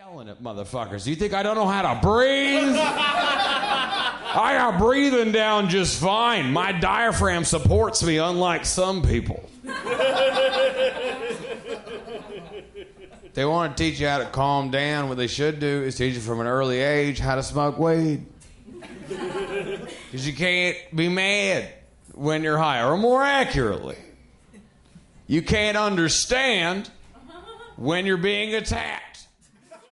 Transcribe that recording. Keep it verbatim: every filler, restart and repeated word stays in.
yelling at motherfuckers. You think I don't know how to breathe? I got breathing down just fine. My diaphragm supports me, unlike some people. They want to teach you how to calm down. What they should do is teach you from an early age how to smoke weed. Because you can't be mad when you're high. Or more accurately, you can't understand when you're being attacked.